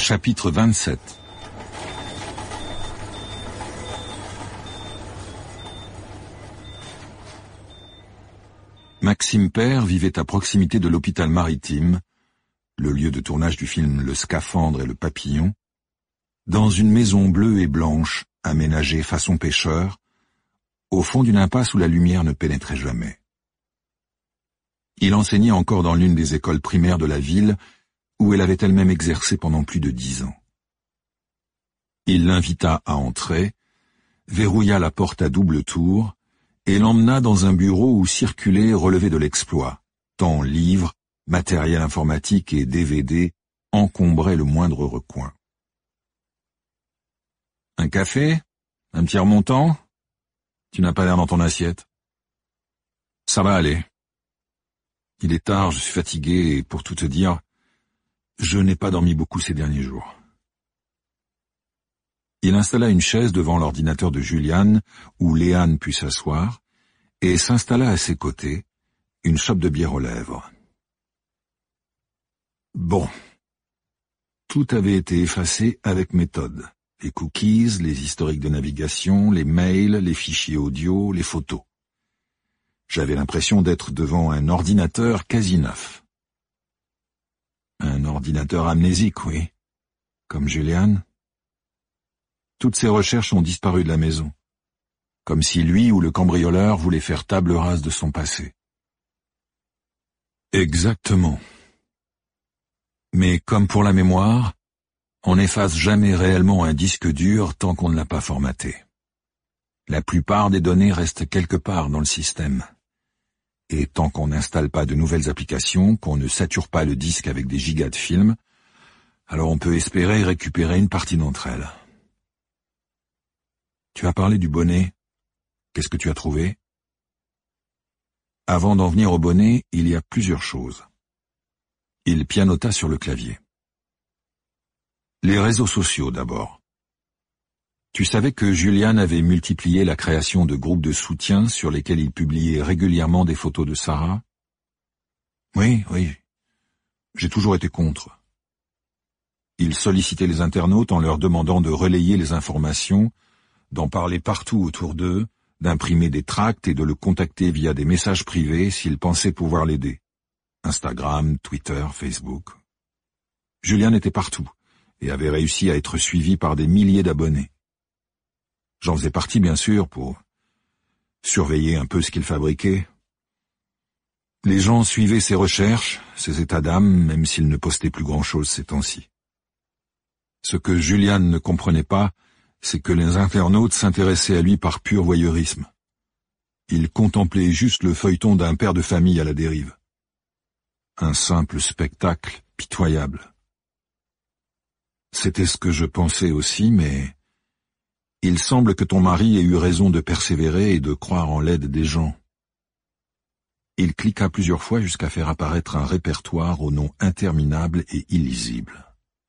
Chapitre 27. Maxime Père vivait à proximité de l'hôpital maritime, le lieu de tournage du film Le Scaphandre et le Papillon, dans une maison bleue et blanche, aménagée façon pêcheur, au fond d'une impasse où la lumière ne pénétrait jamais. Il enseignait encore dans l'une des écoles primaires de la ville, où elle avait elle-même exercé pendant plus de 10 ans. Il l'invita à entrer, verrouilla la porte à double tour, et l'emmena dans un bureau où circulaient relevés de l'exploit, tant livres, matériel informatique et DVD encombraient le moindre recoin. « Un café? Un petit remontant? Tu n'as pas l'air dans ton assiette. »« Ça va aller. Il est tard, je suis fatigué et pour tout te dire, je n'ai pas dormi beaucoup ces derniers jours. » Il installa une chaise devant l'ordinateur de Juliane, où Léane put s'asseoir, et s'installa à ses côtés, une chope de bière aux lèvres. Bon. Tout avait été effacé avec méthode. Les cookies, les historiques de navigation, les mails, les fichiers audio, les photos. J'avais l'impression d'être devant un ordinateur quasi neuf. Un ordinateur amnésique, oui. Comme Juliane. Toutes ses recherches ont disparu de la maison. Comme si lui ou le cambrioleur voulait faire table rase de son passé. Exactement. Mais comme pour la mémoire, on n'efface jamais réellement un disque dur tant qu'on ne l'a pas formaté. La plupart des données restent quelque part dans le système. Et tant qu'on n'installe pas de nouvelles applications, qu'on ne sature pas le disque avec des gigas de films, alors on peut espérer récupérer une partie d'entre elles. Tu as parlé du bonnet. Qu'est-ce que tu as trouvé? Avant d'en venir au bonnet, il y a plusieurs choses. Il pianota sur le clavier. Les réseaux sociaux d'abord. Tu savais que Juliane avait multiplié la création de groupes de soutien sur lesquels il publiait régulièrement des photos de Sarah? Oui. J'ai toujours été contre. Il sollicitait les internautes en leur demandant de relayer les informations, d'en parler partout autour d'eux, d'imprimer des tracts et de le contacter via des messages privés s'ils pensaient pouvoir l'aider. Instagram, Twitter, Facebook. Juliane était partout et avait réussi à être suivi par des milliers d'abonnés. J'en faisais partie, bien sûr, pour surveiller un peu ce qu'il fabriquait. Les gens suivaient ses recherches, ses états d'âme, même s'il ne postait plus grand-chose ces temps-ci. Ce que Juliane ne comprenait pas, c'est que les internautes s'intéressaient à lui par pur voyeurisme. Ils contemplaient juste le feuilleton d'un père de famille à la dérive. Un simple spectacle pitoyable. C'était ce que je pensais aussi, mais il semble que ton mari ait eu raison de persévérer et de croire en l'aide des gens. Il cliqua plusieurs fois jusqu'à faire apparaître un répertoire au nom interminable et illisible.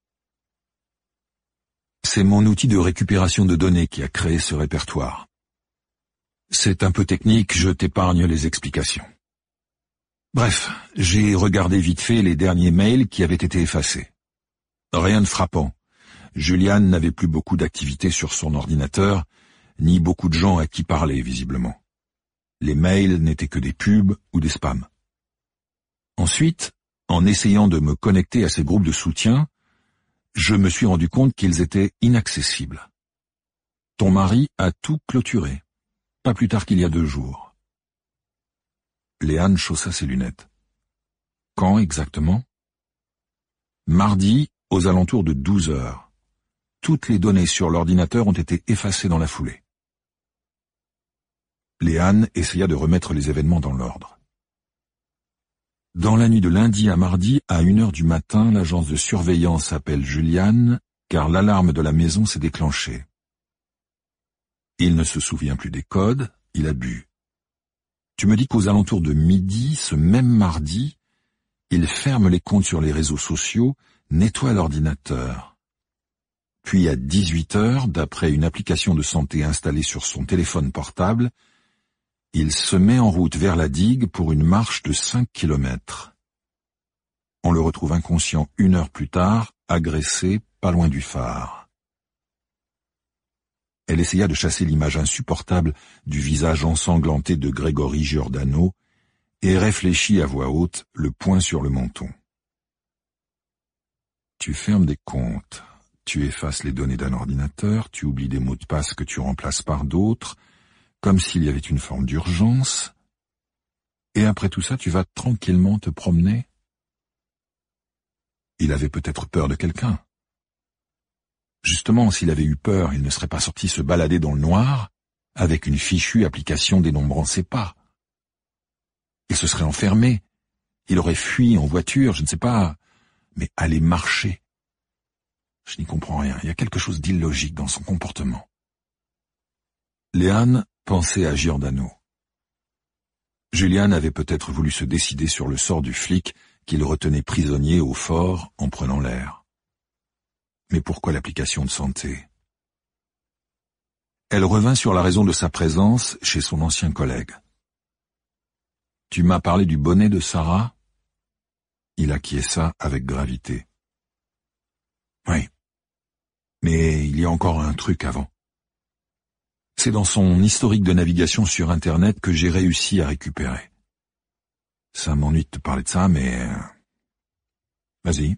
C'est mon outil de récupération de données qui a créé ce répertoire. C'est un peu technique, je t'épargne les explications. Bref, j'ai regardé vite fait les derniers mails qui avaient été effacés. Rien de frappant. Juliane n'avait plus beaucoup d'activité sur son ordinateur, ni beaucoup de gens à qui parler, visiblement. Les mails n'étaient que des pubs ou des spams. Ensuite, en essayant de me connecter à ces groupes de soutien, je me suis rendu compte qu'ils étaient inaccessibles. Ton mari a tout clôturé, pas plus tard qu'il y a 2 jours. Léane chaussa ses lunettes. Quand exactement? Mardi, aux alentours de 12 heures. Toutes les données sur l'ordinateur ont été effacées dans la foulée. Léane essaya de remettre les événements dans l'ordre. Dans la nuit de lundi à mardi, à 1h du matin, l'agence de surveillance appelle Juliane, car l'alarme de la maison s'est déclenchée. Il ne se souvient plus des codes, il a bu. Tu me dis qu'aux alentours de midi, ce même mardi, il ferme les comptes sur les réseaux sociaux, nettoie l'ordinateur. Puis à 18h, d'après une application de santé installée sur son téléphone portable, il se met en route vers la digue pour une marche de 5 kilomètres. On le retrouve inconscient 1 heure plus tard, agressé, pas loin du phare. Elle essaya de chasser l'image insupportable du visage ensanglanté de Grégory Giordano et réfléchit à voix haute, le poing sur le menton. Tu fermes des comptes, tu effaces les données d'un ordinateur, tu oublies des mots de passe que tu remplaces par d'autres, comme s'il y avait une forme d'urgence, et après tout ça, tu vas tranquillement te promener. Il avait peut-être peur de quelqu'un. Justement, s'il avait eu peur, il ne serait pas sorti se balader dans le noir avec une fichue application dénombrant ses pas. Il se serait enfermé, il aurait fui en voiture, je ne sais pas, mais aller marcher. Je n'y comprends rien, il y a quelque chose d'illogique dans son comportement. Léane pensait à Giordano. Julian avait peut-être voulu se décider sur le sort du flic qu'il retenait prisonnier au fort en prenant l'air. Mais pourquoi l'application de santé? Elle revint sur la raison de sa présence chez son ancien collègue. « Tu m'as parlé du bonnet de Sarah ?» Il acquiesça avec gravité. « Oui, mais il y a encore un truc avant. C'est dans son historique de navigation sur Internet que j'ai réussi à récupérer. Ça m'ennuie de te parler de ça, mais... Vas-y.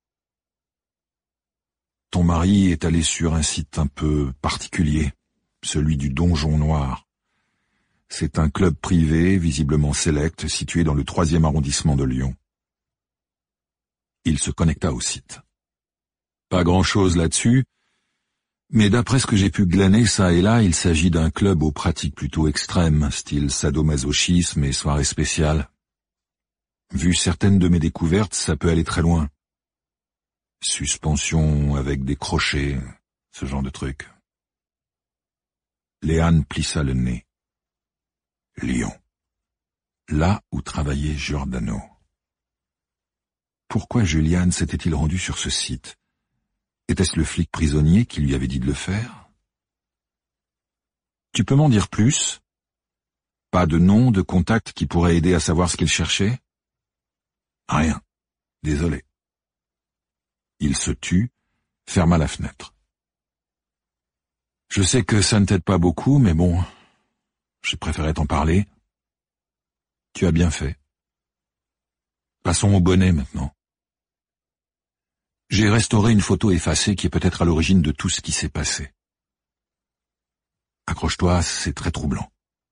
Ton mari est allé sur un site un peu particulier, celui du Donjon Noir. C'est un club privé, visiblement sélect, situé dans le 3e arrondissement de Lyon. Il se connecta au site. Pas grand-chose là-dessus, mais d'après ce que j'ai pu glaner ça et là, il s'agit d'un club aux pratiques plutôt extrêmes, style sadomasochisme et soirée spéciale. Vu certaines de mes découvertes, ça peut aller très loin. Suspension avec des crochets, ce genre de truc. Léane plissa le nez. Lyon. Là où travaillait Giordano. Pourquoi Julian s'était-il rendu sur ce site? Était-ce le flic prisonnier qui lui avait dit de le faire? Tu peux m'en dire plus? Pas de nom, de contact qui pourrait aider à savoir ce qu'il cherchait? Rien. Désolé. Il se tut, ferma la fenêtre. Je sais que ça ne t'aide pas beaucoup, mais bon, j'ai préféré t'en parler. Tu as bien fait. Passons au bonnet maintenant. J'ai restauré une photo effacée qui est peut-être à l'origine de tout ce qui s'est passé. Accroche-toi, c'est très troublant.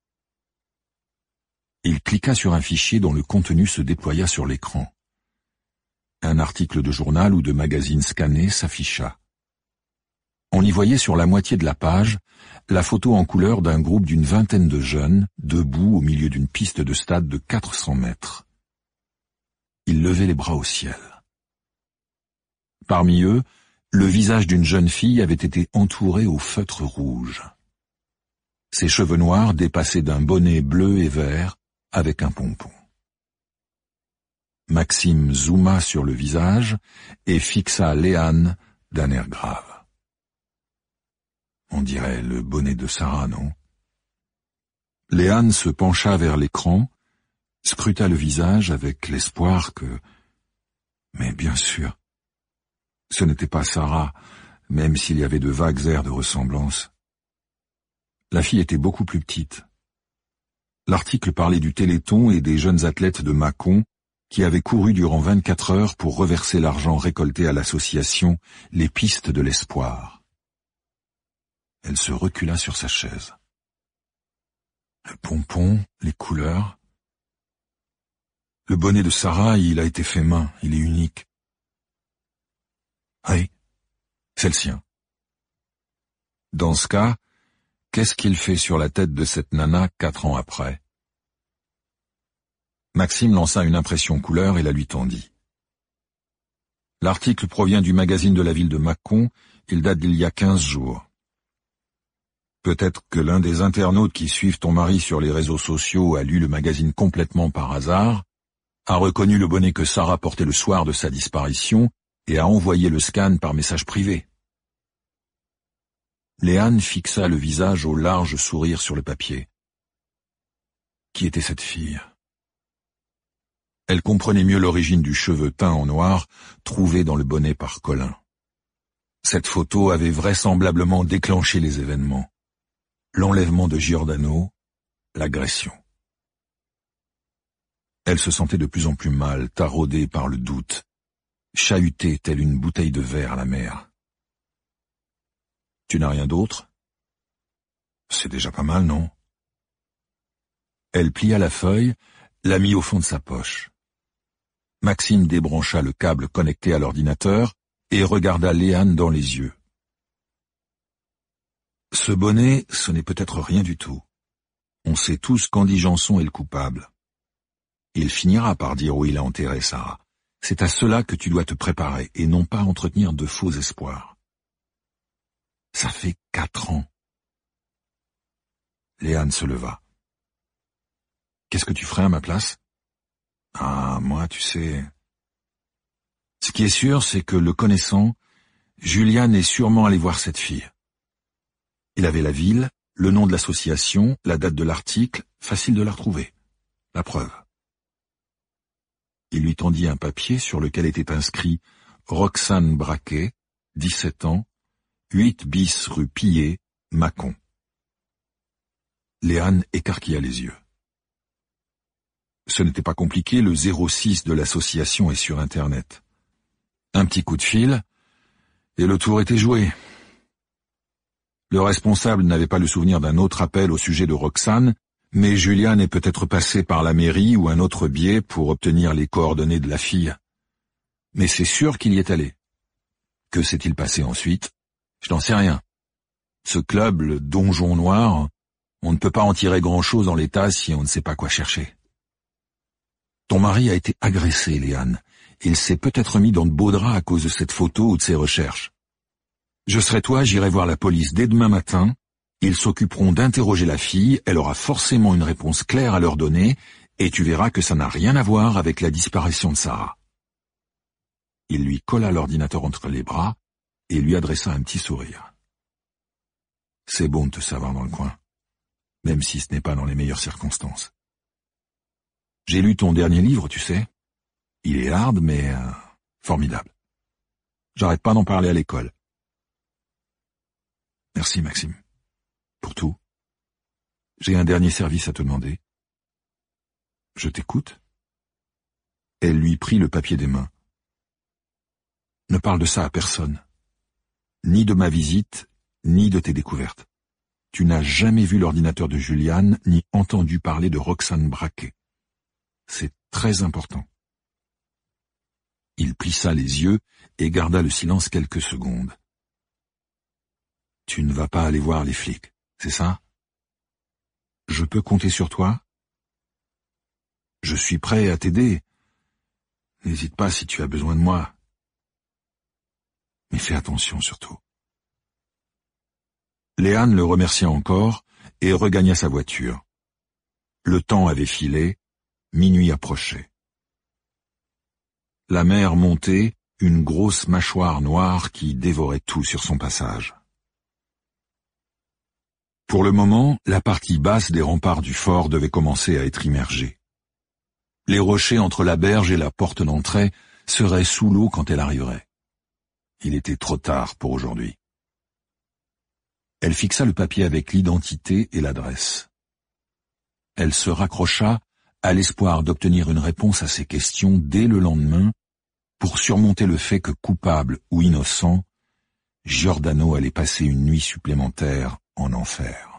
Il cliqua sur un fichier dont le contenu se déploya sur l'écran. Un article de journal ou de magazine scanné s'afficha. On y voyait sur la moitié de la page la photo en couleur d'un groupe d'une vingtaine de jeunes, debout au milieu d'une piste de stade de 400 mètres. Ils levaient les bras au ciel. Parmi eux, le visage d'une jeune fille avait été entouré au feutre rouge. Ses cheveux noirs dépassaient d'un bonnet bleu et vert avec un pompon. Maxime zooma sur le visage et fixa Léane d'un air grave. On dirait le bonnet de Sarah, non? Léane se pencha vers l'écran, scruta le visage avec l'espoir que... Mais bien sûr, ce n'était pas Sarah, même s'il y avait de vagues airs de ressemblance. La fille était beaucoup plus petite. L'article parlait du Téléthon et des jeunes athlètes de Mâcon qui avaient couru durant 24 heures pour reverser l'argent récolté à l'association Les Pistes de l'Espoir. Elle se recula sur sa chaise. Le pompon, les couleurs... Le bonnet de Sarah, il a été fait main, il est unique. Oui, c'est le sien. Dans ce cas, qu'est-ce qu'il fait sur la tête de cette nana 4 ans après? Maxime lança une impression couleur et la lui tendit. L'article provient du magazine de la ville de Mâcon, il date d'il y a 15 jours. Peut-être que l'un des internautes qui suivent ton mari sur les réseaux sociaux a lu le magazine complètement par hasard, a reconnu le bonnet que Sarah portait le soir de sa disparition et a envoyé le scan par message privé. Léane fixa le visage au large sourire sur le papier. Qui était cette fille? Elle comprenait mieux l'origine du cheveu teint en noir trouvé dans le bonnet par Colin. Cette photo avait vraisemblablement déclenché les événements. L'enlèvement de Giordano, l'agression. Elle se sentait de plus en plus mal, taraudée par le doute, chahutée telle une bouteille de verre à la mer. « Tu n'as rien d'autre ?»« C'est déjà pas mal, non ?» Elle plia la feuille, la mit au fond de sa poche. Maxime débrancha le câble connecté à l'ordinateur et regarda Léane dans les yeux. « Ce bonnet, ce n'est peut-être rien du tout. On sait tous qu'Andy Janson est le coupable. Il finira par dire où il a enterré Sarah. C'est à cela que tu dois te préparer et non pas entretenir de faux espoirs. Ça fait 4 ans. » Léane se leva. « Qu'est-ce que tu ferais à ma place ? » ?»« Ah, moi, tu sais... » Ce qui est sûr, c'est que, le connaissant, Julian est sûrement allé voir cette fille. Il avait la ville, le nom de l'association, la date de l'article, facile de la retrouver. La preuve. Il lui tendit un papier sur lequel était inscrit « Roxane Braquet, 17 ans, 8 bis rue Pillet, Mâcon. » Léane écarquilla les yeux. Ce n'était pas compliqué, le 06 de l'association est sur Internet. Un petit coup de fil, et le tour était joué. Le responsable n'avait pas le souvenir d'un autre appel au sujet de Roxane, mais Julian est peut-être passé par la mairie ou un autre biais pour obtenir les coordonnées de la fille. Mais c'est sûr qu'il y est allé. Que s'est-il passé ensuite? Je n'en sais rien. Ce club, le Donjon Noir, on ne peut pas en tirer grand-chose en l'état si on ne sait pas quoi chercher. Ton mari a été agressé, Léane. Il s'est peut-être mis dans de beaux draps à cause de cette photo ou de ses recherches. Je serai toi, j'irai voir la police dès demain matin. Ils s'occuperont d'interroger la fille, elle aura forcément une réponse claire à leur donner, et tu verras que ça n'a rien à voir avec la disparition de Sarah. Il lui colla l'ordinateur entre les bras et lui adressa un petit sourire. C'est bon de te savoir dans le coin, même si ce n'est pas dans les meilleures circonstances. J'ai lu ton dernier livre, tu sais. Il est hard, mais formidable. J'arrête pas d'en parler à l'école. Merci, Maxime. Pour tout. J'ai un dernier service à te demander. Je t'écoute. Elle lui prit le papier des mains. Ne parle de ça à personne. Ni de ma visite, ni de tes découvertes. Tu n'as jamais vu l'ordinateur de Julian, ni entendu parler de Roxane Braquet. C'est très important. Il plissa les yeux et garda le silence quelques secondes. Tu ne vas pas aller voir les flics, c'est ça? Je peux compter sur toi? Je suis prêt à t'aider. N'hésite pas si tu as besoin de moi. Mais fais attention surtout. Léane le remercia encore et regagna sa voiture. Le temps avait filé, minuit approchait. La mer montait, une grosse mâchoire noire qui dévorait tout sur son passage. Pour le moment, la partie basse des remparts du fort devait commencer à être immergée. Les rochers entre la berge et la porte d'entrée seraient sous l'eau quand elle arriverait. Il était trop tard pour aujourd'hui. Elle fixa le papier avec l'identité et l'adresse. Elle se raccrocha à l'espoir d'obtenir une réponse à ses questions dès le lendemain pour surmonter le fait que, coupable ou innocent, Giordano allait passer une nuit supplémentaire en enfer.